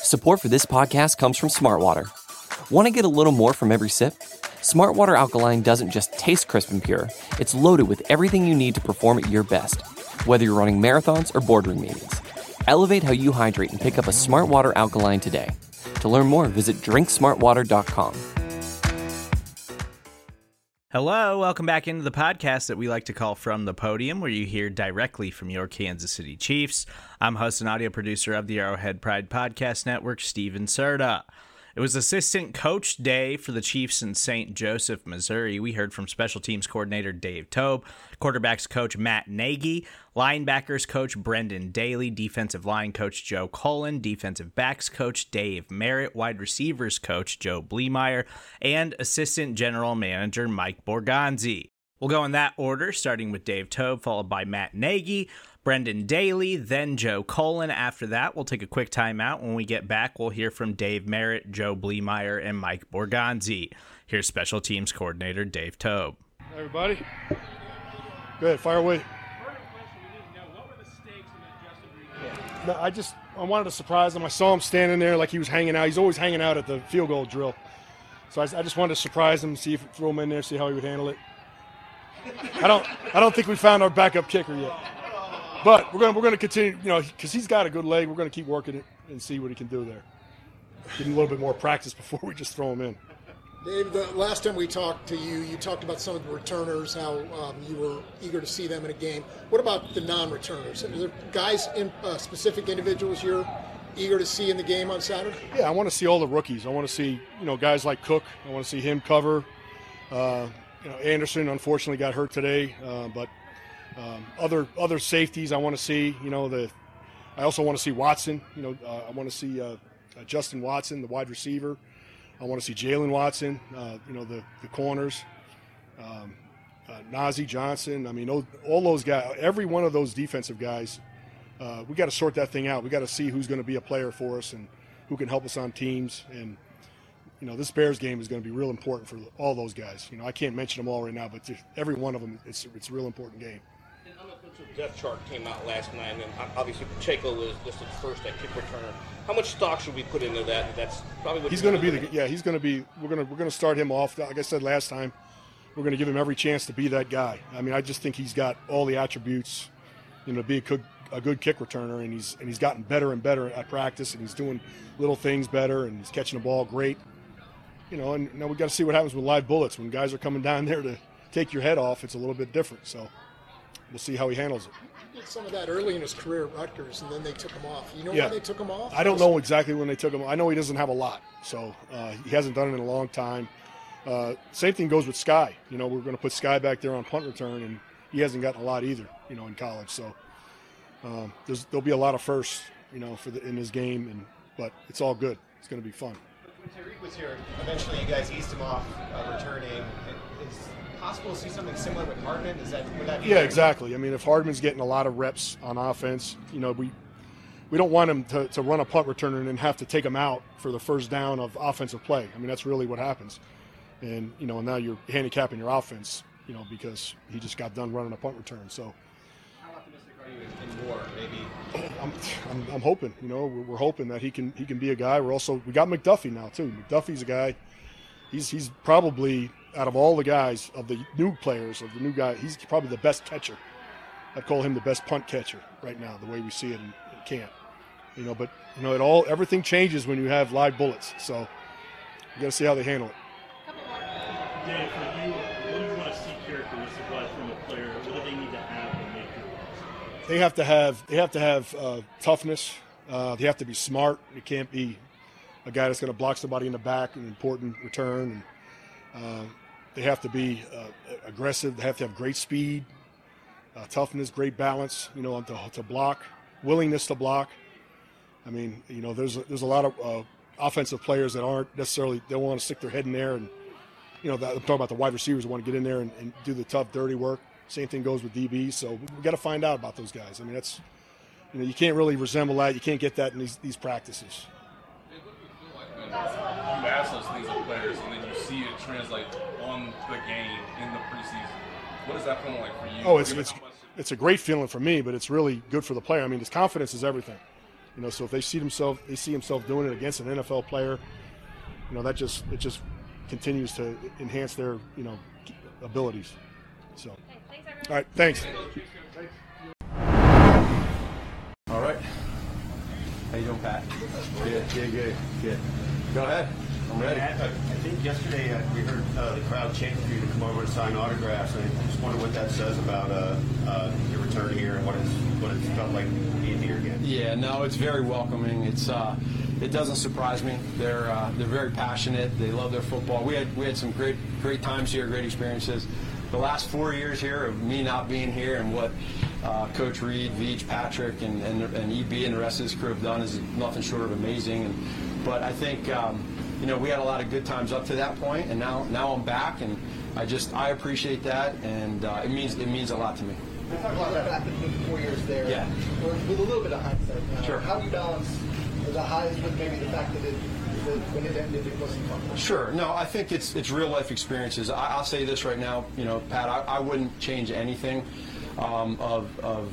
Support for this podcast comes from Smartwater. Want to get a little more from every sip? Smartwater Alkaline doesn't just taste crisp and pure, it's loaded with everything you need to perform at your best, whether you're running marathons or boardroom meetings. Elevate how you hydrate and pick up a Smartwater Alkaline today. To learn more, visit drinksmartwater.com. Hello, welcome back into the podcast that we like to call From the Podium, where you hear directly from your Kansas City Chiefs. I'm host and audio producer of the Arrowhead Pride Podcast Network, Steven Serta. It was Assistant Coach Day for the Chiefs in St. Joseph, Missouri. We heard from Special Teams Coordinator Dave Toub, Quarterbacks Coach Matt Nagy, Linebackers Coach Brendan Daly, Defensive Line Coach Joe Cullen, Defensive Backs Coach Dave Merritt, Wide Receivers Coach Joe Bleemeyer, and Assistant General Manager Mike Borgonzi. We'll go in that order, starting with Dave Toub, followed by Matt Nagy, Brendan Daly, then Joe Cullen. After that, we'll take a quick timeout. When we get back, we'll hear from Dave Merritt, Joe Bleemeyer, and Mike Borgonzi. Here's Special Teams Coordinator Dave Toub. Hi, everybody. Go ahead, fire away. I wanted to surprise him. I saw him standing there like he was hanging out. He's always hanging out at the field goal drill. So I just wanted to surprise him, see if throw him in there, see how he would handle it. I don't think we found our backup kicker yet. But we're gonna continue, because he's got a good leg. We're gonna keep working it and see what he can do there. Give him a little bit more practice before we just throw him in. Dave, the last time we talked to you, you talked about some of the returners, how you were eager to see them in a game. What about the non-returners? Are there guys, specific individuals you're eager to see in the game on Saturday? Yeah, I want to see all the rookies. I want to see, guys like Cook. I want to see him cover. Anderson unfortunately got hurt today, but other safeties I want to see. I also want to see Watson. I want to see Justin Watson, the wide receiver. I want to see Jalen Watson. The corners. Nazeeh Johnson. I mean, all those guys. Every one of those defensive guys. We got to sort that thing out. We got to see who's going to be a player for us and who can help us on teams. And this Bears game is going to be real important for all those guys. I can't mention them all right now, but every one of them, it's a real important game. An unofficial depth chart came out last night, and obviously Pacheco was listed first at kick returner. How much stock should we put into that? That's probably what he's going to be. He's going to be. We're going to start him off. Like I said last time, we're going to give him every chance to be that guy. I mean, I just think he's got all the attributes, to be a good kick returner, and he's gotten better and better at practice, and he's doing little things better, and he's catching the ball great. And now we got to see what happens with live bullets. When guys are coming down there to take your head off, it's a little bit different. So we'll see how he handles it. He did some of that early in his career at Rutgers, and then they took him off. Why they took him off? I don't know exactly when they took him. I know he doesn't have a lot, so he hasn't done it in a long time. Same thing goes with Sky. We're going to put Sky back there on punt return, and he hasn't gotten a lot either, in college. So there'll be a lot of firsts, in his game, but it's all good. It's going to be fun. When Tyreek was here, eventually you guys eased him off returning. Is it possible to see something similar with Hardman? Would that be exactly. I mean, if Hardman's getting a lot of reps on offense, we don't want him to run a punt returner and then have to take him out for the first down of offensive play. I mean, that's really what happens. And, now you're handicapping your offense, because he just got done running a punt return. So how optimistic are you in Moore, maybe? I'm hoping, we're hoping that he can be a guy. We got McDuffie now too. McDuffie's a guy. He's probably, out of all the guys, of the new players, of the new guy, he's probably the best catcher. I'd call him the best punt catcher right now, the way we see it in camp. But everything changes when you have live bullets. So you got to see how they handle it. Dave, for you, what do you want to see characteristic-wise from a player? What do they need to have to make it? They have to have toughness. They have to be smart. It can't be a guy that's going to block somebody in the back, an important return. They have to be aggressive. They have to have great speed, toughness, great balance. To block, willingness to block. I mean, there's a lot of offensive players that aren't necessarily, they want to stick their head in there, and I'm talking about the wide receivers who want to get in there and do the tough, dirty work. Same thing goes with DBs. So we got to find out about those guys. I mean, that's, you can't really resemble that. You can't get that in these practices. You ask those things of players, and then you see it translate on the game in the preseason. What does that feel like for you? It's a great feeling for me, but it's really good for the player. I mean, his confidence is everything. So if they see himself doing it against an NFL player, it just continues to enhance their abilities. So, all right, thanks. All right. How you doing, Pat? Good. Go ahead. I'm ready. I think yesterday we heard the crowd chanting for you to come over to sign autographs. I just wonder what that says about your return here and what it's felt like being here again. Yeah, no, it's very welcoming. It doesn't surprise me. They're very passionate. They love their football. We had some great times here, great experiences. The last 4 years here of me not being here and what Coach Reed, Veach, Patrick, and EB and the rest of his crew have done is nothing short of amazing. But I think we had a lot of good times up to that point, and now I'm back, and I appreciate that, and it means a lot to me. We talk a lot about that between 4 years there. Yeah. With a little bit of hindsight now. Sure. How do you balance the highs with maybe the fact that when it ended, it wasn't fun? Sure. No, I think it's real life experiences. I'll say this right now, Pat, I wouldn't change anything of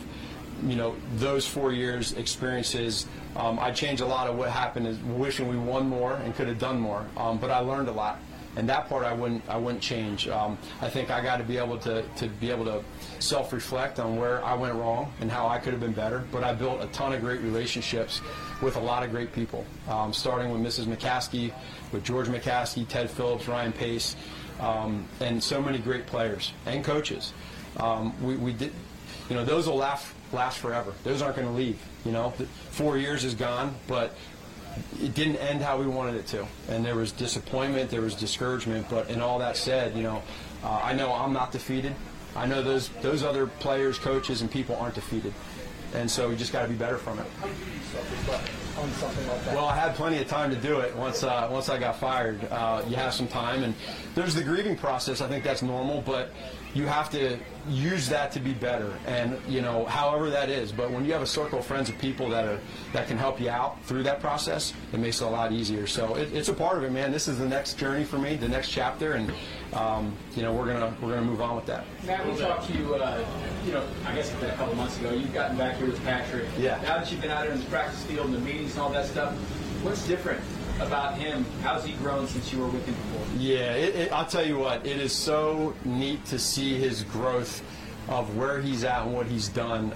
those 4 years experiences. I'd change a lot of what happened is wishing we won more and could have done more. But I learned a lot. And that part I wouldn't change. I think I got to be able to self-reflect on where I went wrong and how I could have been better. But I built a ton of great relationships with a lot of great people, starting with Mrs. McCaskey, with George McCaskey, Ted Phillips, Ryan Pace, and so many great players and coaches. We did, those will last forever. Those aren't going to leave. 4 years is gone, but it didn't end how we wanted it to, and there was disappointment, there was discouragement, but in all that said, I know I'm not defeated. I know those other players, coaches, and people aren't defeated, and so we just got to be better from it. How do you self-reflect on something like that? Well, I had plenty of time to do it once I got fired. You have some time, and there's the grieving process. I think that's normal, but you have to use that to be better, and however that is. But when you have a circle of friends and people that can help you out through that process, it makes it a lot easier. So it's a part of it, man. This is the next journey for me, the next chapter, and we're gonna move on with that. Matt, we talked to you, I guess it's been a couple months ago. You've gotten back here with Patrick. Yeah. Now that you've been out there in the practice field and the meetings and all that stuff, what's different about him? How's he grown since you were with him before? Yeah, I'll tell you what, it is so neat to see his growth of where he's at and what he's done.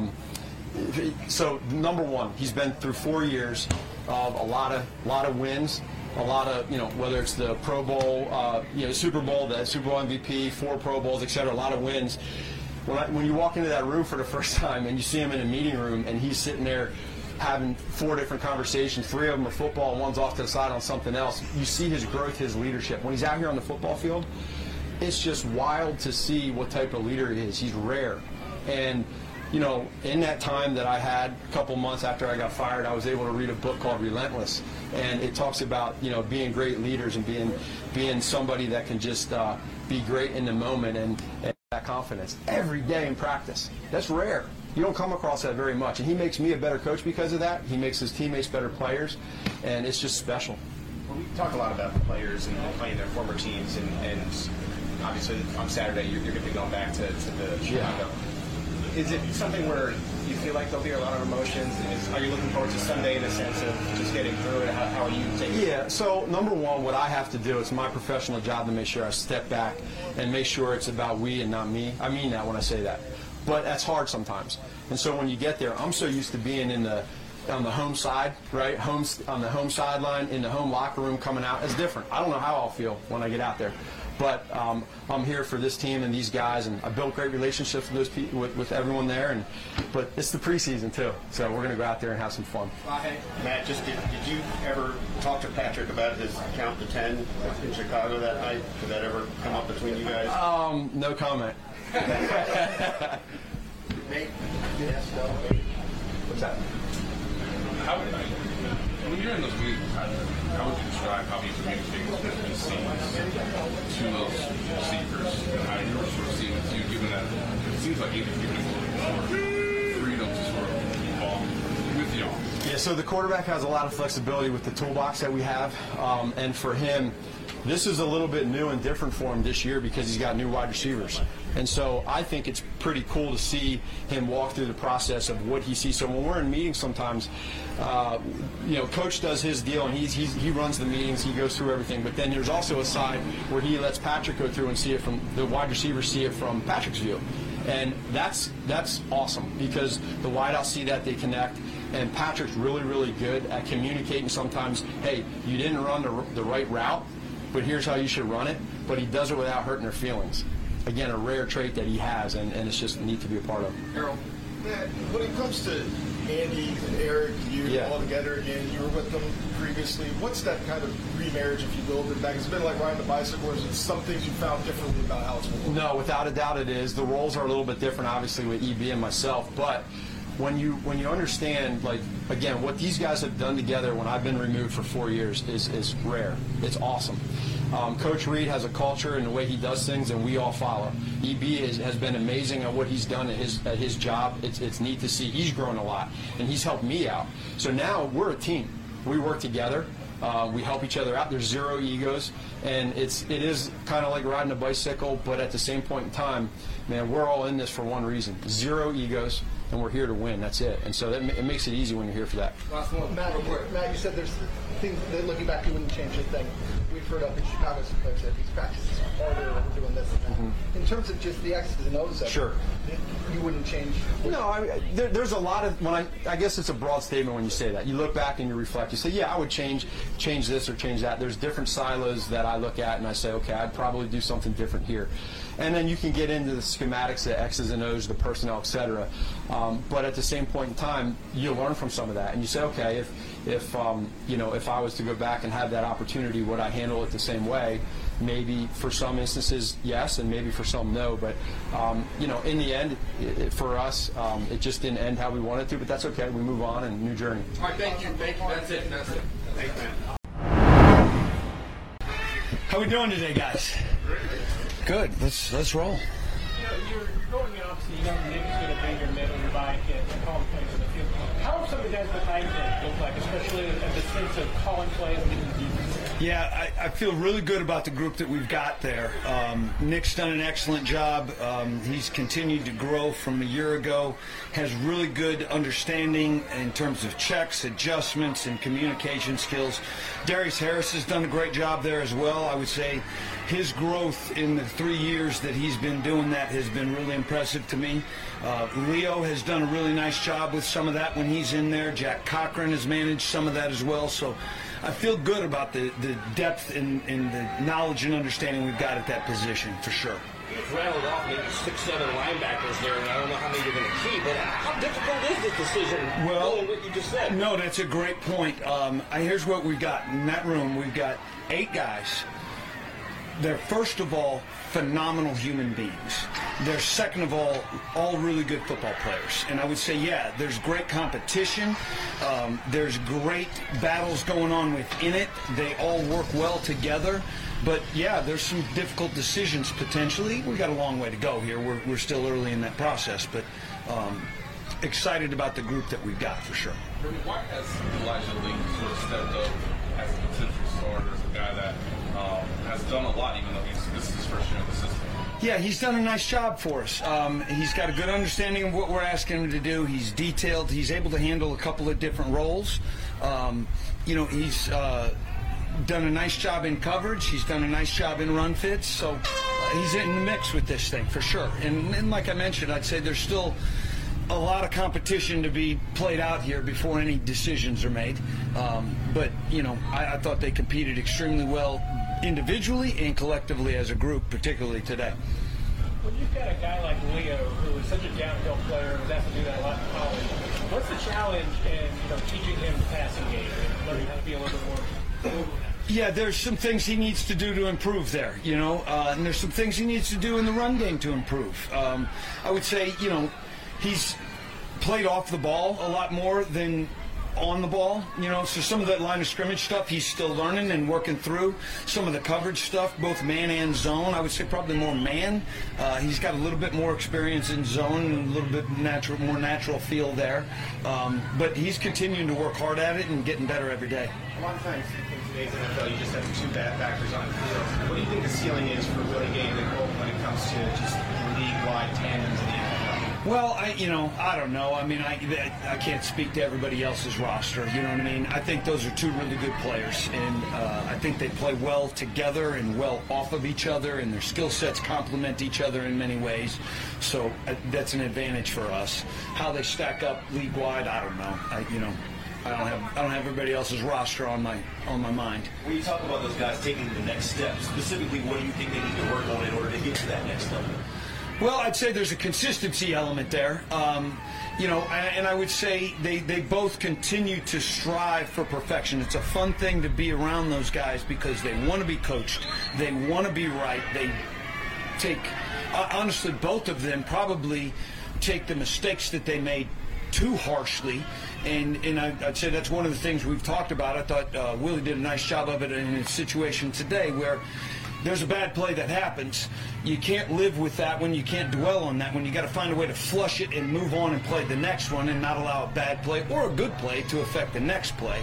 So number one, he's been through 4 years of a lot of wins, a lot of, whether it's the Pro Bowl, Super Bowl, the Super Bowl MVP, 4 Pro Bowls, etc., a lot of wins. When you walk into that room for the first time and you see him in a meeting room and he's sitting there having 4 different conversations, 3 of them are football and 1's off to the side on something else, you see his growth, his leadership. When he's out here on the football field, it's just wild to see what type of leader he is. He's rare. And, in that time that I had, a couple months after I got fired, I was able to read a book called Relentless. And it talks about, being great leaders and being somebody that can just be great in the moment and that confidence every day in practice. That's rare. You don't come across that very much. And he makes me a better coach because of that. He makes his teammates better players. And it's just special. Well, we talk a lot about the players and playing their former teams. And obviously on Saturday you're going to be going back to the Chicago. Yeah. Is it something where you feel like there'll be a lot of emotions? Are you looking forward to Sunday in a sense of just getting through it? How are you taking it? Yeah, so number one, what I have to do, it's my professional job to make sure I step back and make sure it's about we and not me. I mean that when I say that. But that's hard sometimes. And so when you get there, I'm so used to being on the home side, right? On the home sideline, in the home locker room coming out. It's different. I don't know how I'll feel when I get out there. But I'm here for this team and these guys, and I built great relationships with those people, with everyone there. But it's the preseason too, so we're going to go out there and have some fun. Matt, just did you ever talk to Patrick about his count to 10 in Chicago that night? Did that ever come up between you guys? No comment. Nate? Yes, no. What's that? When you're in those meetings, how would you describe how he communicates with his scenes to those receivers and how you're sort of seeing it to you, given that it seems like he's giving a little bit more freedom to sort of involve with y'all? Yeah, so the quarterback has a lot of flexibility with the toolbox that we have, and for him, This is a little bit new and different for him this year because he's got new wide receivers. And so I think it's pretty cool to see him walk through the process of what he sees. So when we're in meetings sometimes, Coach does his deal and he runs the meetings, he goes through everything. But then there's also a side where he lets Patrick go through and see it from the wide receivers, see it from Patrick's view. And that's awesome because the wideouts see that, they connect. And Patrick's really, really good at communicating sometimes, hey, you didn't run the right route, but here's how you should run it. But he does it without hurting their feelings. Again, a rare trait that he has, and it's just neat to be a part of. Harold, man, when it comes to Andy and Eric, you all together again, you were with them previously. What's that kind of remarriage, if you will, been back? It's been like riding the bicycle, or is it some things you found differently about how it's working? No, without a doubt it is. The roles are a little bit different, obviously, with EB and myself, but when you understand, like, again, what these guys have done together when I've been removed for 4 years is rare. It's awesome. Coach Reed has a culture and the way he does things, and we all follow. EB has been amazing at what he's done at his job. It's neat to see. He's grown a lot, and he's helped me out. So now we're a team. We work together. We help each other out. There's zero egos, and it is kind of like riding a bicycle, but at the same point in time, man, we're all in this for one reason. Zero egos, and we're here to win. That's it. And so it makes it easy when you're here for that. Matt, you said there's things that looking back you wouldn't change a thing. We've heard up in Chicago some folks that these practices are harder, we're doing this and that. Mm-hmm. In terms of just the X's and O's of sure. it, you wouldn't change? No, there's a lot of, I guess it's a broad statement when you say that. You look back and you reflect. You say, yeah, I would change this or change that. There's different silos that I look at and I say, okay, I'd probably do something different here. And then you can get into the schematics, the X's and O's, the personnel, etc. But at the same point in time, you learn from some of that, and you say, okay, if I was to go back and have that opportunity, would I handle it the same way? Maybe for some instances, yes, and maybe for some, no. But in the end, for us, it just didn't end how we wanted to. But that's okay. We move on and new journey. All right, thank you. That's it. Thanks, man. How we doing today, guys? Good. Let's roll. You're going in, obviously, young Nick's going to bring your middle, your bike, and calling plays in the field. How have some of the guys behind him look like, especially at the sense of calling plays and getting defense? Yeah, I feel really good about the group that we've got there. Nick's done an excellent job. He's continued to grow from a year ago, has really good understanding in terms of checks, adjustments, and communication skills. Darius Harris has done a great job there as well. I would say his growth in the 3 years that he's been doing that has been really impressive to me. Leo has done a really nice job with some of that when he's in there. Jack Cochran has managed some of that as well. So I feel good about the depth and the knowledge and understanding we've got at that position, for sure. You've rattled off maybe 6-7 linebackers there, and I don't know how many you're going to keep, but how difficult is this decision, knowing what you just said? No, that's a great point. Here's what we've got in that room. We've got 8 guys. They're, first of all, phenomenal human beings. They're, second of all really good football players. And I would say, yeah, there's great competition. There's great battles going on within it. They all work well together. But, yeah, there's some difficult decisions potentially. We've got a long way to go here. We're still early in that process. But excited about the group that we've got, for sure. Why has Elijah Lee sort of stepped up as a potential starter, as a guy that has done a lot, even though this is his first year in the system? Yeah, he's done a nice job for us. He's got a good understanding of what we're asking him to do. He's detailed. He's able to handle a couple of different roles. He's done a nice job in coverage. He's done a nice job in run fits. So he's in the mix with this thing for sure. And like I mentioned, I'd say there's still a lot of competition to be played out here before any decisions are made. But I thought they competed extremely well individually and collectively as a group, particularly today. When you've got a guy like Leo, who is such a downhill player and was asked to do that a lot in college, what's the challenge in teaching him the passing game and learning how to be a little bit more? Yeah, there's some things he needs to do to improve there, and there's some things he needs to do in the run game to improve. I would say, he's played off the ball a lot more than on the ball, so some of that line of scrimmage stuff he's still learning and working through. Some of the coverage stuff, both man and zone, I would say probably more man. He's got a little bit more experience in zone and a little bit more natural feel there. But he's continuing to work hard at it and getting better every day. A lot of times in today's NFL, you just have two bad backers on the field. What do you think the ceiling is for Willie Gay and Nicole when it comes to just league-wide tandems in the NFL? Well, I don't know. I mean, I can't speak to everybody else's roster. You know what I mean? I think those are two really good players, and I think they play well together and well off of each other, and their skill sets complement each other in many ways. So that's an advantage for us. How they stack up league-wide, I don't know. I don't have everybody else's roster on my mind. When you talk about those guys taking the next step, specifically, what do you think they need to work on in order to get to that next level? Well, I'd say there's a consistency element there. And I would say they both continue to strive for perfection. It's a fun thing to be around those guys because they want to be coached. They want to be right. They take, honestly, both of them probably take the mistakes that they made too harshly. And I'd say that's one of the things we've talked about. I thought Willie did a nice job of it in his situation today where there's a bad play that happens. You can't live with that one. You can't dwell on that one. You got to find a way to flush it and move on and play the next one and not allow a bad play or a good play to affect the next play,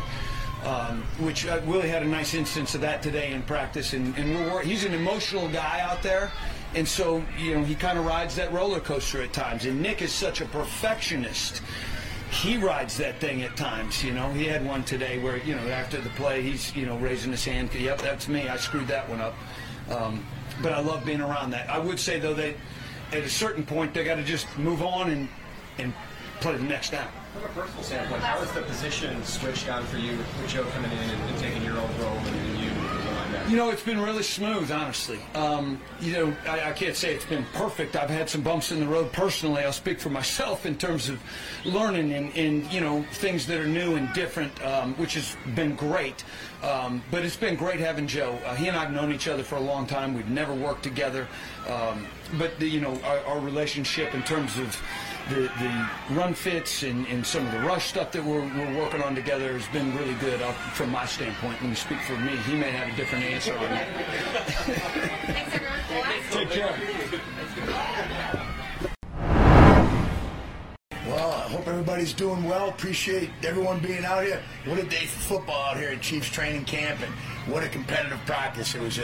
which Willie had a nice instance of that today in practice. And he's an emotional guy out there, and so he kind of rides that roller coaster at times. And Nick is such a perfectionist. He rides that thing at times, He had one today where, after the play, he's, raising his hand. Yep, that's me. I screwed that one up. But I love being around that. I would say, though, that at a certain point, they got to just move on and play the next down. From a personal standpoint, how has the position switched on for you with Joe coming in and taking your own role and you behind that? It's been really smooth, honestly. I can't say it's been perfect. I've had some bumps in the road personally. I'll speak for myself in terms of learning and things that are new and different, which has been great. But it's been great having Joe. He and I have known each other for a long time. We've never worked together. But our relationship in terms of the run fits and some of the rush stuff that we're working on together has been really good from my standpoint. When you speak for me, he may have a different answer on that. Thanks, everyone. Take care. Well, I hope everybody's doing well. Appreciate everyone being out here. What a day for football out here at Chiefs training camp, and what a competitive practice. It was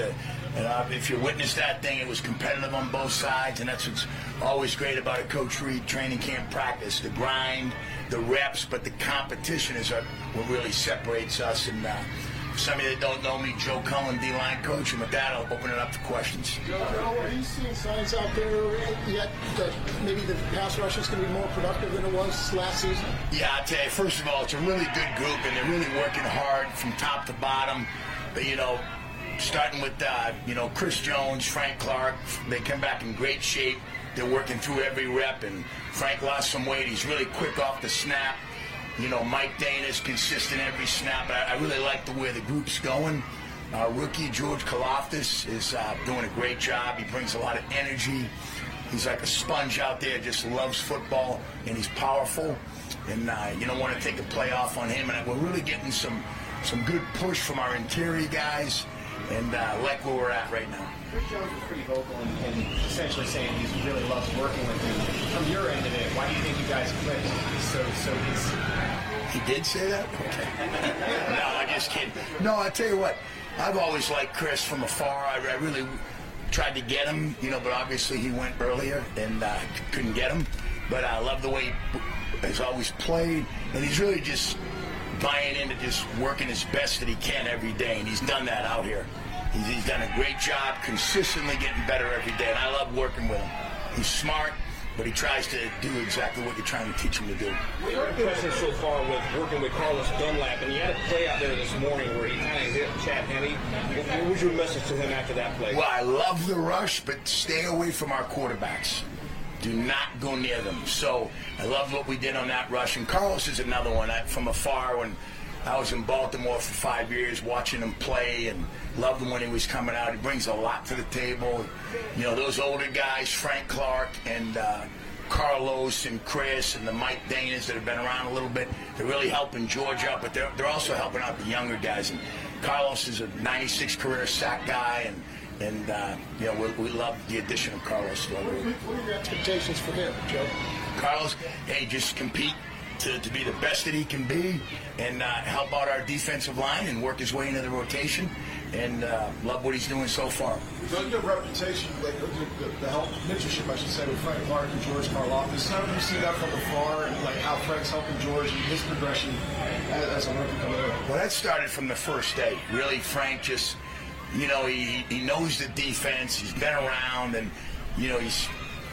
if you witnessed that thing, it was competitive on both sides, and that's what's always great about a Coach Reid training camp practice. The grind, the reps, but the competition is what really separates us. And for some of you that don't know me, Joe Cullen, D-line coach, and with that, I'll open it up to questions. Joe, are you seeing signs out there yet that maybe the pass rush is going to be more productive than it was last season? Yeah, I'll tell you, first of all, it's a really good group, and they're really working hard from top to bottom. But, starting with, Chris Jones, Frank Clark, they come back in great shape. They're working through every rep, and Frank lost some weight. He's really quick off the snap. Mike Dana's consistent every snap. I really like the way the group's going. Our rookie, George Karlaftis, is doing a great job. He brings a lot of energy. He's like a sponge out there, just loves football, and he's powerful. And you don't want to take a play off on him. And we're really getting some good push from our interior guys, and like where we're at right now. Chris Jones was pretty vocal and essentially saying he really loves working with you. From your end of it, why do you think you guys clicked so easy? He did say that? Okay. No, I'm just kidding. No, I tell you what, I've always liked Chris from afar. I really tried to get him, but obviously he went earlier and couldn't get him. But I love the way he's always played, and he's really just buying into just working his best that he can every day, and he's done that out here. He's done a great job consistently getting better every day, and I love working with him. He's smart, but he tries to do exactly what you're trying to teach him to do. Your impression so far with working with Carlos Dunlap, and you had a play out there this morning where he kind of hit Chad Henne. What was your message to him after that play? Well, I love the rush, but stay away from our quarterbacks. Do not go near them. So I love what we did on that rush. And Carlos is another one. From afar, when I was in Baltimore for 5 years watching him play, and loved him when he was coming out. He brings a lot to the table. Those older guys, Frank Clark and Carlos and Chris and the Mike Danas that have been around a little bit. They're really helping George out, but they're also helping out the younger guys. And Carlos is a 96 career sack guy, and you know, we love the addition of Carlos to our group. What are your expectations for him, Joe? Carlos, hey, just compete to be the best that he can be, and help out our defensive line and work his way into the rotation, and love what he's doing so far. So you have a reputation, like the help mentorship, I should say, with Frank Clark and George Karlaftis. How do you see that from afar, and like how Frank's helping George and his progression as a rookie coming in? Well, that started from the first day. Really, Frank just, you know, he knows the defense. He's been around, and you know, he's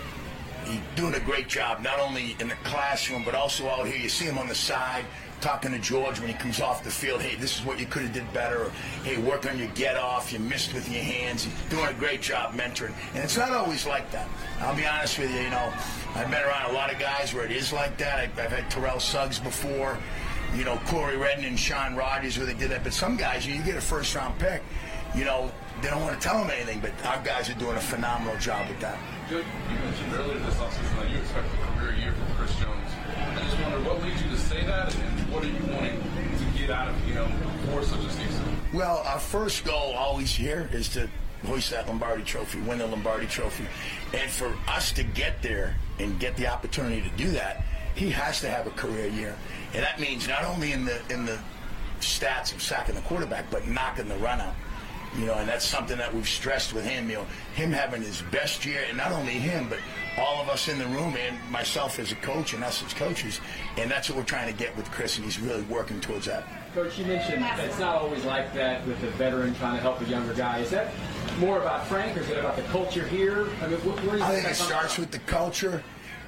doing a great job, not only in the classroom, but also out here. You see him on the side talking to George when he comes off the field. Hey, this is what you could have did better. Or, hey, work on your get off. You missed with your hands. He's doing a great job mentoring. And it's not always like that. I'll be honest with you, you know, I've been around a lot of guys where it is like that. I've had Terrell Suggs before, you know, Corey Redden and Sean Rogers where they did that. But some guys, you get a first-round pick, you know, they don't want to tell them anything, but our guys are doing a phenomenal job with that. You mentioned earlier this offseason that you expect a career year from Chris Jones. I just wonder what leads you to say that, and what are you wanting to get out of, you know, for such a season? Well, our first goal always here is to hoist that Lombardi Trophy, win the Lombardi Trophy. And for us to get there and get the opportunity to do that, he has to have a career year. And that means not only in the stats of sacking the quarterback, but knocking the run out. You know, and that's something that we've stressed with him, you know, him having his best year, and not only him, but all of us in the room, and myself as a coach and us as coaches, and that's what we're trying to get with Chris, and he's really working towards that. Coach, you mentioned it's not always like that with a veteran trying to help a younger guy. Is that more about Frank, or is it about the culture here? I mean, where do you I think it starts with the culture.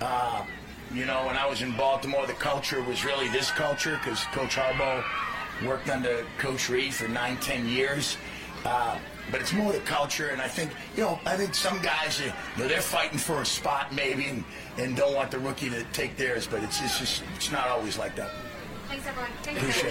You know, when I was in Baltimore, the culture was really this culture, because Coach Harbaugh worked under Coach Reed for 9-10 years. But it's more the culture, and I think, you know, some guys, you know, they're fighting for a spot maybe and don't want the rookie to take theirs, but it's not always like that. Thanks, everyone. Appreciate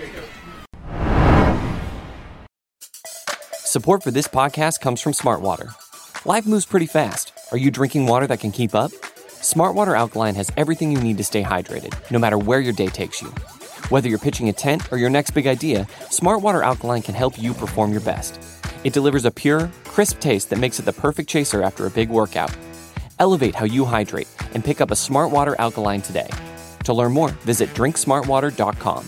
it. Support for this podcast comes from Smartwater. Life moves pretty fast. Are you drinking water that can keep up? Smartwater Alkaline has everything you need to stay hydrated, no matter where your day takes you. Whether you're pitching a tent or your next big idea, Smartwater Alkaline can help you perform your best. It delivers a pure, crisp taste that makes it the perfect chaser after a big workout. Elevate how you hydrate and pick up a Smartwater Alkaline today. To learn more, visit drinksmartwater.com.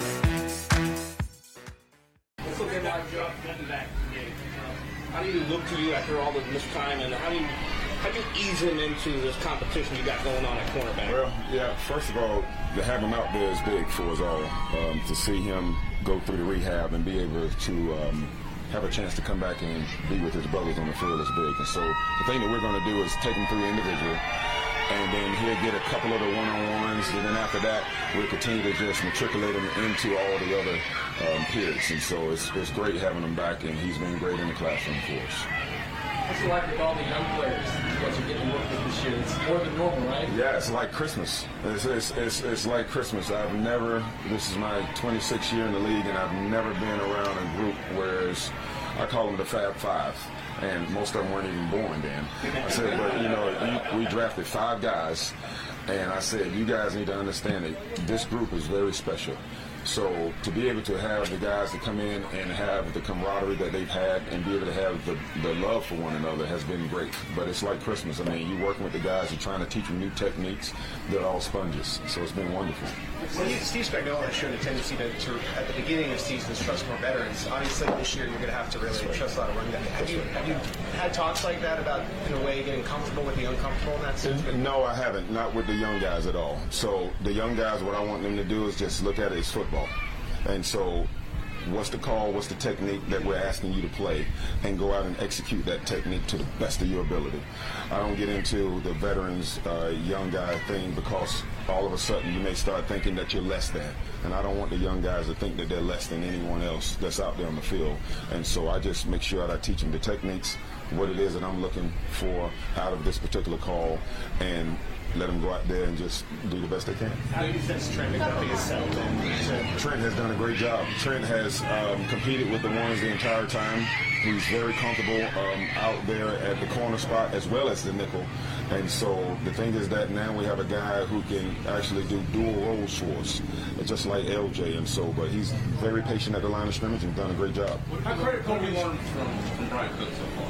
Let's look at that job getting back game. How do you look to you after all this time, and how do you ease him into this competition you got going on at cornerback? Well, yeah, first of all, to have him out there is big for us all. To see him go through the rehab and be able to have a chance to come back and be with his brothers on the field is big. And so the thing that we're going to do is take him through individual, and then he'll get a couple of the one-on-ones, and then after that, we'll continue to just matriculate him into all the other peers. And so it's great having him back, and he's been great in the classroom for us. What's it like with all the young players that you're getting to work with this year? It's more than normal, right? Yeah, it's like Christmas. It's like Christmas. This is my 26th year in the league, and I've never been around a group where I call them the Fab Five, and most of them weren't even born then. I said, but you know, we drafted 5 guys, and I said, you guys need to understand that this group is very special. So to be able to have the guys to come in and have the camaraderie that they've had and be able to have the love for one another has been great. But it's like Christmas. I mean, you're working with the guys, you're trying to teach them new techniques. They're all sponges. So it's been wonderful. Steve Spagnuolo has shown a tendency to at the beginning of seasons, trust more veterans. Obviously, this year you're going to have to really trust a lot of running backs. Have you had talks like that about, in a way, getting comfortable with the uncomfortable in that sense? No, I haven't. Not with the young guys at all. So the young guys, what I want them to do is just look at it as football. And so what's the call, what's the technique that we're asking you to play, and go out and execute that technique to the best of your ability. I don't get into the veterans, young guy thing, because all of a sudden you may start thinking that you're less than. And I don't want the young guys to think that they're less than anyone else that's out there on the field. And so I just make sure that I teach them the techniques, what it is that I'm looking for out of this particular call and let them go out there and just do the best they can. How do you sense Trent McDuffie has settled in? Trent has done a great job. Trent has competed with the ones the entire time. He's very comfortable out there at the corner spot as well as the nickel. And so the thing is that now we have a guy who can actually do dual roles for us, just like LJ. And so, but he's very patient at the line of scrimmage and done a great job. How critical have you learned from Brian Cook so far?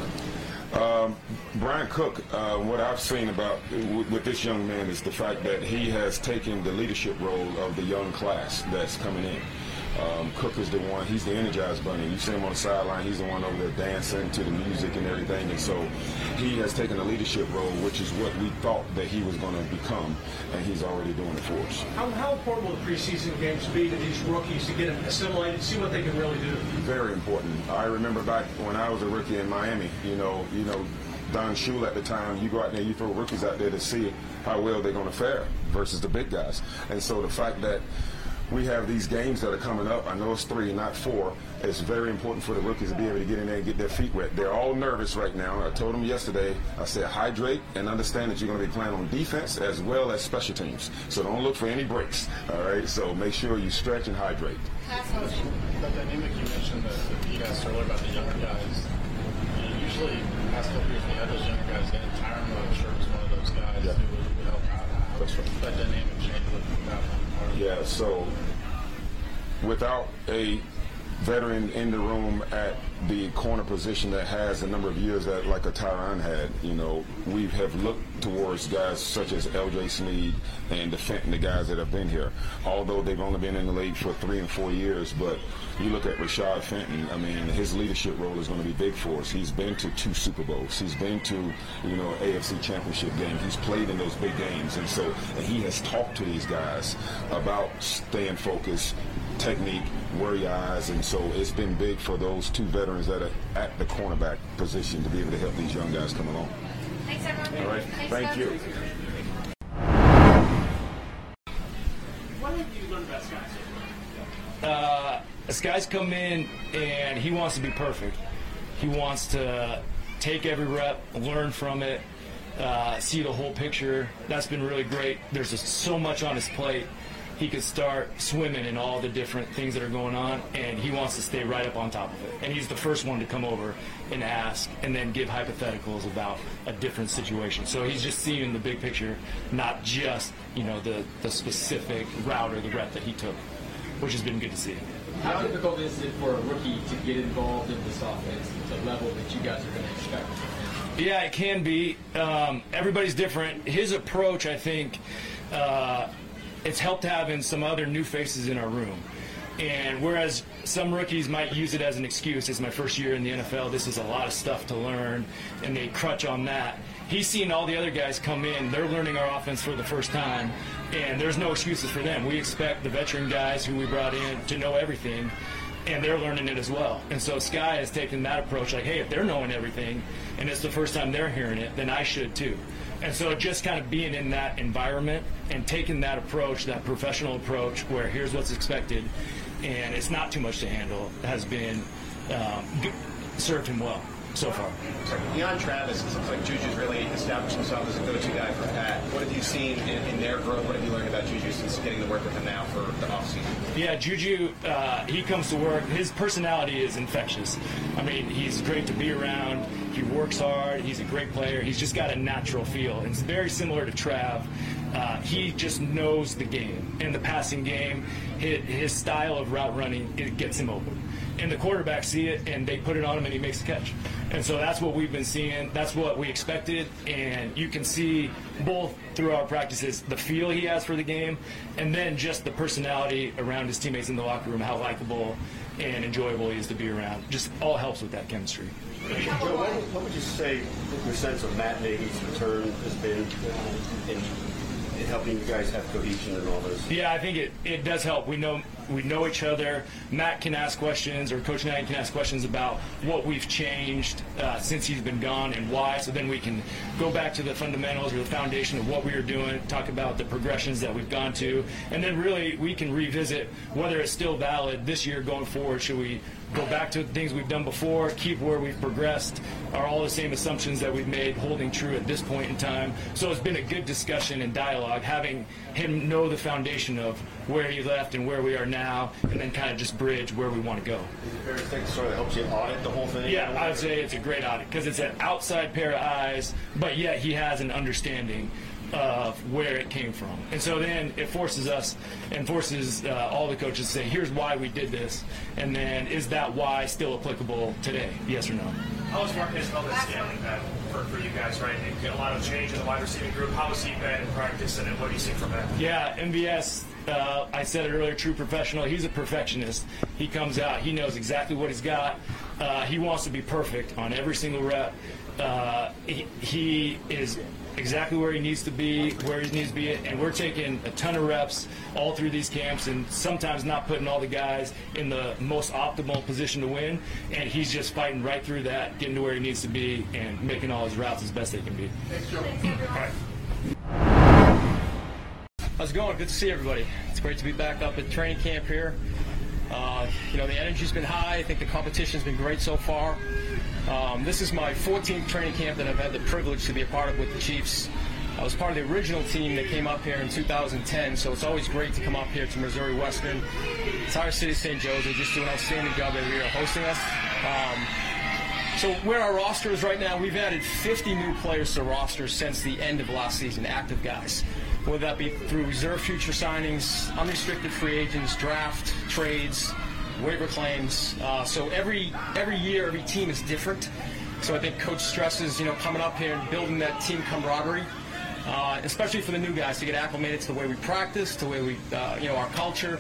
Brian Cook, what I've seen about with this young man is the fact that he has taken the leadership role of the young class that's coming in. Cook is the one, he's the energized bunny. You see him on the sideline, he's the one over there dancing to the music and everything. And so he has taken a leadership role, which is what we thought that he was going to become, and he's already doing it for us. How important will the preseason games be to these rookies to get them assimilated, see what they can really do? Very important. I remember back when I was a rookie in Miami, you know, Don Shula at the time, you go out there, you throw rookies out there to see how well they're going to fare versus the big guys. And so the fact that we have these games that are coming up, I know it's 3, not 4, it's very important for the rookies to be able to get in there and get their feet wet. They're all nervous right now. I told them yesterday, I said hydrate and understand that you're going to be playing on defense as well as special teams. So don't look for any breaks, all right? So make sure you stretch and hydrate. That dynamic you mentioned that you guys earlier about the younger guys, usually the past couple years we had those younger guys in. Tyron Sure was one of those guys who would help out. That's right. That dynamic changed with that one. Yeah, so without a veteran in the room at the corner position that has a number of years that like a Tyron had, we have looked towards guys such as LJ Sneed and the Fenton, the guys that have been here. Although they've only been in the league for 3 and 4 years, but you look at Rashad Fenton, I mean, his leadership role is going to be big for us. He's been to 2 Super Bowls. He's been to, AFC Championship games. He's played in those big games. And he has talked to these guys about staying focused, technique, where your eyes, and so it's been big for those 2 veterans that are at the cornerback position to be able to help these young guys come along. Thanks, everyone. All right. Thank you. What have you learned about Scott? Sky's come in and he wants to be perfect. He wants to take every rep, learn from it, see the whole picture. That's been really great. There's just so much on his plate. He could start swimming in all the different things that are going on, and he wants to stay right up on top of it. And he's the first one to come over and ask and then give hypotheticals about a different situation. So he's just seeing the big picture, not just, the specific route or the rep that he took, which has been good to see. How difficult is it for a rookie to get involved in this offense at the level that you guys are going to expect? Yeah, it can be. Everybody's different. His approach, I think, it's helped having some other new faces in our room. And whereas some rookies might use it as an excuse, it's my first year in the NFL, this is a lot of stuff to learn, and they crutch on that. He's seen all the other guys come in, they're learning our offense for the first time, and there's no excuses for them. We expect the veteran guys who we brought in to know everything, and they're learning it as well. And so Sky has taken that approach, like, hey, if they're knowing everything, and it's the first time they're hearing it, then I should too. And so just kind of being in that environment and taking that approach, that professional approach, where here's what's expected, and it's not too much to handle, has been served him well so far. Beyond Travis, it looks like Juju's really established himself as a go-to guy for Pat. What have you seen in their growth? What have you learned about Juju since getting to work with him now for the offseason? Yeah, Juju, he comes to work. His personality is infectious. I mean, he's great to be around. He works hard. He's a great player. He's just got a natural feel. And it's very similar to Trav. He just knows the game. In the passing game, his style of route running, it gets him open. And the quarterbacks see it, and they put it on him, and he makes the catch. And so that's what we've been seeing. That's what we expected. And you can see both through our practices the feel he has for the game, and then just the personality around his teammates in the locker room, how likable and enjoyable he is to be around. Just all helps with that chemistry. Joe, what would you say your sense of Matt Nagy's return has been in helping you guys have cohesion and all this? Yeah, I think it does help. We know we know each other. Matt can ask questions, or Coach Nagy can ask questions about what we've changed since he's been gone and why. So then we can go back to the fundamentals or the foundation of what we were doing, talk about the progressions that we've gone to, and then really we can revisit whether it's still valid this year going forward. Should we go back to the things we've done before, keep where we've progressed? Are all the same assumptions that we've made holding true at this point in time? So it's been a good discussion and dialogue, having him know the foundation of where he left and where we are now, and then kind of just bridge where we want to go. Is it fair to think it sort of helps you audit the whole thing? Yeah, I would say it's a great audit because it's an outside pair of eyes, but yet he has an understanding of where it came from. And so then it forces us and forces all the coaches to say, here's why we did this, and then is that why still applicable today, yes or no? How has Marquez Valdes-Scantling been for you guys, right? You get a lot of change in the wide receiving group. How has he been in practice, and what do you see from him? Yeah, MVS, I said it earlier, true professional. He's a perfectionist. He comes out, he knows exactly what he's got. He wants to be perfect on every single rep. He is exactly where he needs to be, and we're taking a ton of reps all through these camps, and sometimes not putting all the guys in the most optimal position to win, and he's just fighting right through that, getting to where he needs to be, and making all his routes as best they can be. Thanks, Joe. All right. How's it going? Good to see everybody. It's great to be back up at training camp here. The energy's been high. I think the competition's been great so far. This is my 14th training camp that I've had the privilege to be a part of with the Chiefs. I was part of the original team that came up here in 2010, so it's always great to come up here to Missouri Western. Entire city of St. Joe's, they just do an outstanding job every year hosting us. So where our roster is right now, we've added 50 new players to the roster since the end of last season, active guys. Whether that be through reserve future signings, unrestricted free agents, draft, trades, waiver claims. So every year, every team is different. So I think Coach stresses, coming up here and building that team camaraderie, especially for the new guys to get acclimated to the way we practice, to the way we, our culture.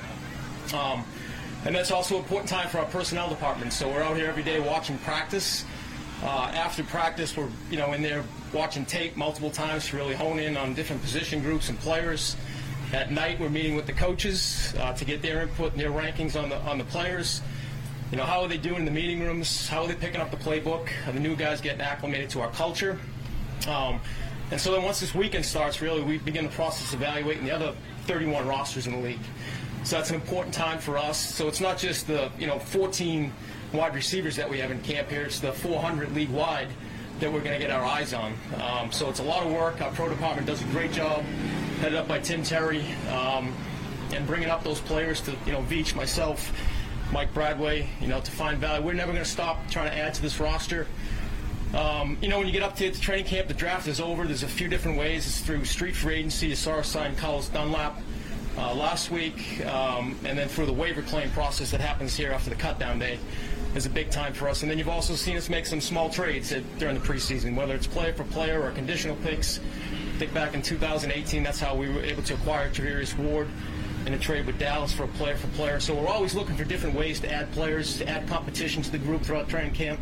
And that's also an important time for our personnel department. So we're out here every day watching practice. After practice, we're in there watching tape multiple times to really hone in on different position groups and players. At night, we're meeting with the coaches to get their input and their rankings on the players. How are they doing in the meeting rooms? How are they picking up the playbook? Are the new guys getting acclimated to our culture? And so then once this weekend starts, really, we begin the process of evaluating the other 31 rosters in the league. So that's an important time for us. So it's not just the 14 wide receivers that we have in camp here. It's the 400 league-wide that we're going to get our eyes on. So it's a lot of work. Our pro department does a great job, headed up by Tim Terry, and bringing up those players to, Veach, myself, Mike Bradway, to find value. We're never going to stop trying to add to this roster. When you get up to the training camp, the draft is over. There's a few different ways. It's through street free agency. You saw us sign Carlos Dunlap last week, and then through the waiver claim process that happens here after the cutdown day is a big time for us. And then you've also seen us make some small trades during the preseason, whether it's player for player or conditional picks. I think back in 2018, that's how we were able to acquire Tavarius Ward in a trade with Dallas for a player for player. So we're always looking for different ways to add players, to add competition to the group throughout training camp.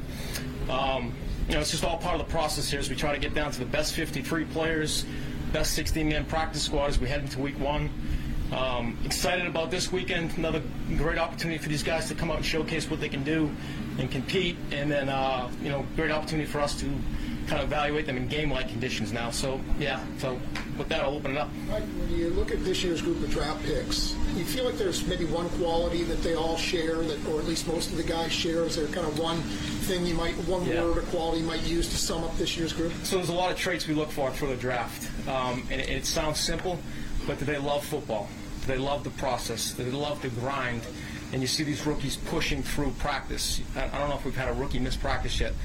It's just all part of the process here as we try to get down to the best 53 players, best 16-man practice squad as we head into week one. Excited about this weekend. Another great opportunity for these guys to come out and showcase what they can do and compete. And then, great opportunity for us to kind of evaluate them in game-like conditions now. So, so with that, I'll open it up. Mike, when you look at this year's group of draft picks, you feel like there's maybe one quality that they all share, or at least most of the guys share? Is there kind of one thing one word or quality you might use to sum up this year's group? So there's a lot of traits we look for through the draft. And it sounds simple, but do they love football? Do they love the process? Do they love the grind? And you see these rookies pushing through practice. I don't know if we've had a rookie miss practice yet.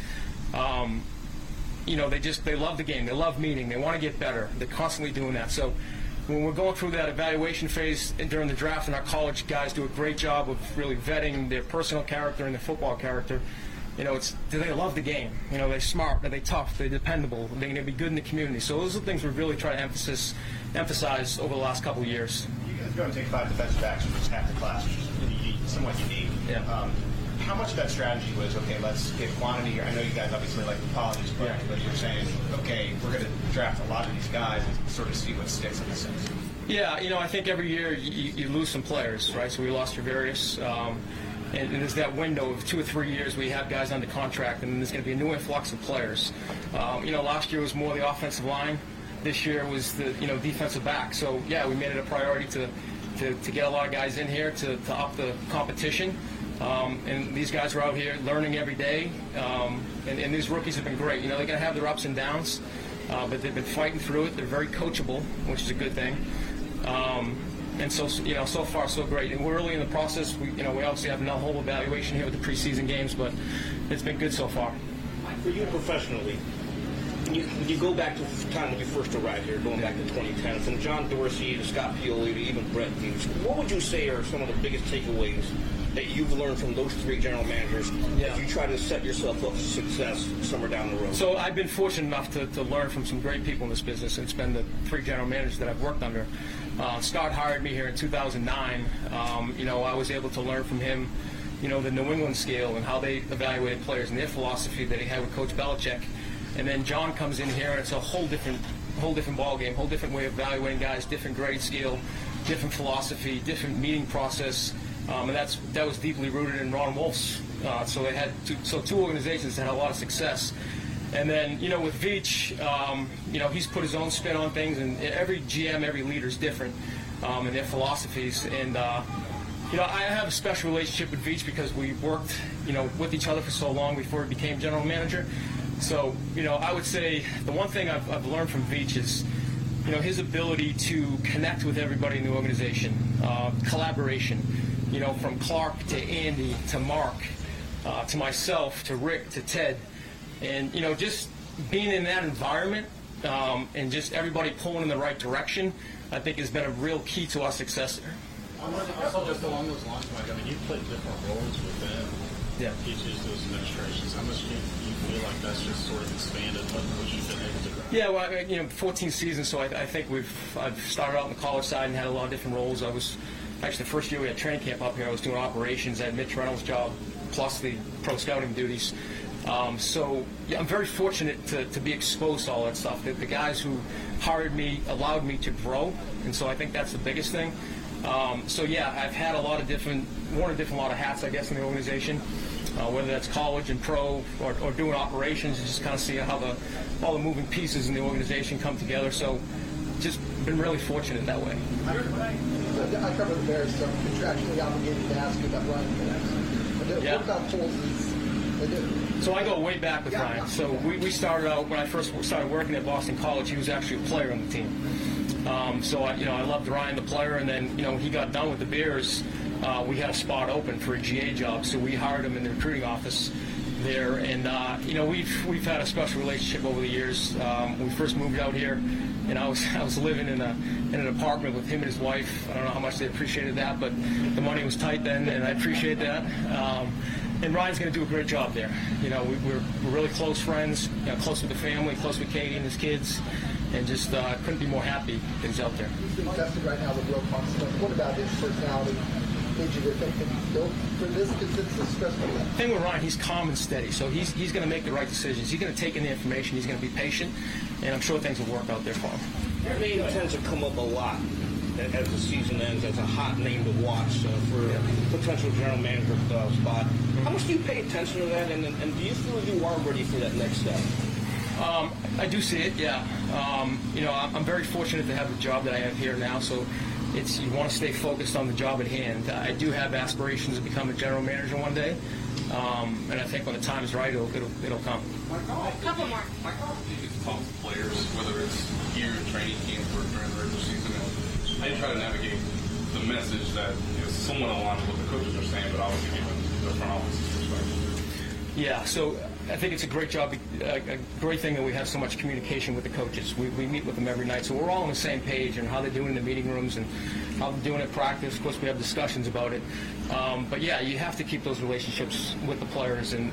They love the game. They love meeting. They want to get better. They're constantly doing that. So when we're going through that evaluation phase during the draft, and our college guys do a great job of really vetting their personal character and their football character, do they love the game? Are they smart? Are they tough? Are they dependable? Are they going to be good in the community? So those are the things we're really trying to emphasize over the last couple of years. You guys go and take 5 defensive backs, which is half the class, which is really somewhat unique. Yeah. How much of that strategy was, okay, let's get quantity here? I know you guys obviously like the polys, but you're saying, okay, we're going to draft a lot of these guys and sort of see what sticks in the sense. Yeah, I think every year you lose some players, right? So we lost Travarius, and there's that window of 2 or 3 years where you have guys under contract, and then there's going to be a new influx of players. Last year was more the offensive line. This year was the defensive back. So yeah, we made it a priority to get a lot of guys in here to up the competition. And these guys are out here learning every day, and these rookies have been great. They're going to have their ups and downs, but they've been fighting through it. They're very coachable, which is a good thing. And so far so great. And we're early in the process. We obviously have no whole evaluation here with the preseason games, but it's been good so far. For you professionally, when you go back to the time when you first arrived here, going back to 2010, from John Dorsey to Scott Pioli to even Brett Veach, what would you say are some of the biggest takeaways that you've learned from those 3 general managers as you try to set yourself up for success somewhere down the road? So I've been fortunate enough to learn from some great people in this business, and it's been the 3 general managers that I've worked under. Scott hired me here in 2009. I was able to learn from him, the New England scale and how they evaluated players and their philosophy that he had with Coach Belichick. And then John comes in here, and it's a whole different ballgame, whole different way of evaluating guys, different grade scale, different philosophy, different meeting process. And that was deeply rooted in Ron Wolf's. So they had 2 organizations that had a lot of success. And then, with Veach, he's put his own spin on things, and every GM, every leader is different in their philosophies. And, I have a special relationship with Veach because we worked, with each other for so long before he became general manager. So, I would say the one thing I've learned from Veach is, his ability to connect with everybody in the organization, collaboration, from Clark to Andy to Mark to myself to Rick to Ted. And, just being in that environment and just everybody pulling in the right direction, I think has been a real key to our success there. Also, just along those lines, Mike, you played different roles within each of those administrations. How much do you feel like that's just sort of expanded what you've been able to do? Yeah, well, 14 seasons, so I think I've started out on the college side and had a lot of different roles. I was actually the first year we had training camp up here, I was doing operations. I had Mitch Reynolds' job plus the pro scouting duties. So I'm very fortunate to be exposed to all that stuff. The guys who hired me allowed me to grow, and so I think that's the biggest thing. I've had worn a lot of hats, I guess, in the organization, whether that's college and pro or doing operations, just kind of see how all the moving pieces in the organization come together. So just been really fortunate that way. I cover the Bears, so I'm contractually obligated to ask you about Ryan Phillips. What about Foles? So I go way back with Ryan. So we started out, when I first started working at Boston College, he was actually a player on the team. I loved Ryan, the player, and then, when he got done with the Bears, we had a spot open for a GA job, so we hired him in the recruiting office there, and, we've had a special relationship over the years. We first moved out here, and I was living in an apartment with him and his wife. I don't know how much they appreciated that, but the money was tight then, and I appreciate that. And Ryan's going to do a great job there. We're really close friends, close with the family, close with Katie and his kids, and just couldn't be more happy that he's out there. He's being tested right now with Will Constant. What about his personality? Did you think that he's built for this? Because it's a stressful thing. The thing with Ryan, he's calm and steady, so he's going to make the right decisions. He's going to take in the information. He's going to be patient, and I'm sure things will work out there for him. Your name tends to come up a lot as the season ends as a hot name to watch for a potential general manager spot. How much do you pay attention to that, and do you feel you are ready for that next step? I do see it, yeah. I'm very fortunate to have the job that I have here now, so you want to stay focused on the job at hand. I do have aspirations to become a general manager one day, and I think when the time is right, it'll come. A couple more. You get to talk to players, whether it's here in training camp or during the regular season. How do you try to navigate the message that is somewhat aligned with what the coaches are saying, but obviously given the front office's perspective? Yeah, so I think it's a great job, a great thing that we have so much communication with the coaches. We meet with them every night, so we're all on the same page and how they're doing in the meeting rooms and how they're doing at practice. Of course, we have discussions about it. But yeah, you have to keep those relationships with the players, and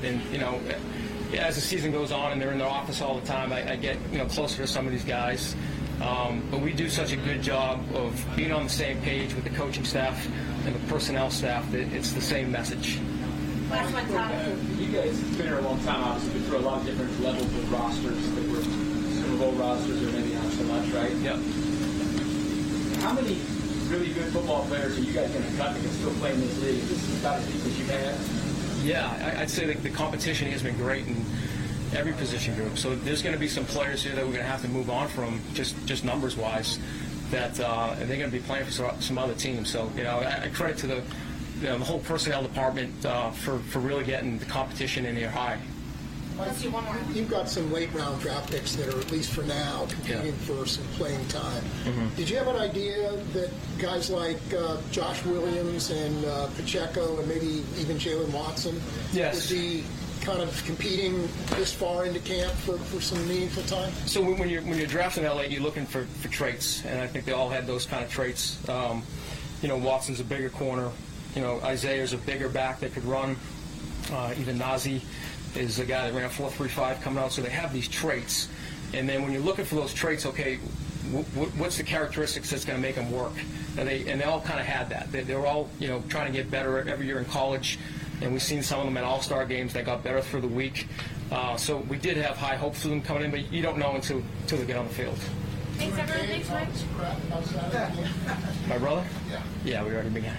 as the season goes on and they're in their office all the time, I get closer to some of these guys. But we do such a good job of being on the same page with the coaching staff and the personnel staff that it's the same message. Last one, Tom. You guys have been here a long time, obviously, been through a lot of different levels of rosters that were Super Bowl rosters or maybe not so much, right? Yep. how many really good football players are you guys going to cut that can still play in this league? Is this about as deep as you've had? Yeah, I'd say that the competition has been great in every position group. So there's going to be some players here that we're going to have to move on from, just numbers-wise, that and they're going to be playing for some other teams. So, I credit to the whole personnel department for really getting the competition in here high. Let's do one more. You've got some late-round draft picks that are, at least for now, competing for some playing time. Mm-hmm. Did you have an idea that guys like Josh Williams and Pacheco and maybe even Jalen Watson would be kind of competing this far into camp for some meaningful time? So when you're drafting LA, you're looking for traits, and I think they all had those kind of traits. Watson's a bigger corner. Isaiah's a bigger back that could run. Even Nazi is a guy that ran a 4.35 coming out. So they have these traits, and then when you're looking for those traits, okay, what's the characteristics that's going to make them work? And they all kind of had that. They were all trying to get better every year in college. And we've seen some of them at all-star games that got better through the week. So we did have high hopes for them coming in, but you don't know until they get on the field. Thanks, everyone. Thanks, Mike. My brother? Yeah. Yeah, we already began.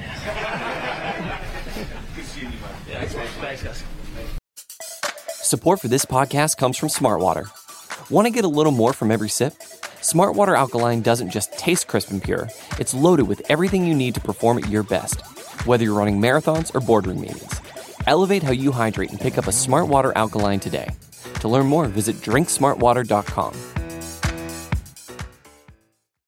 Good seeing you, Mike. Yeah, thanks, guys. Support for this podcast comes from Smartwater. Want to get a little more from every sip? Smartwater Alkaline doesn't just taste crisp and pure. It's loaded with everything you need to perform at your best. Whether you're running marathons or boardroom meetings, elevate how you hydrate and pick up a Smartwater Alkaline today. To learn more, visit drinksmartwater.com.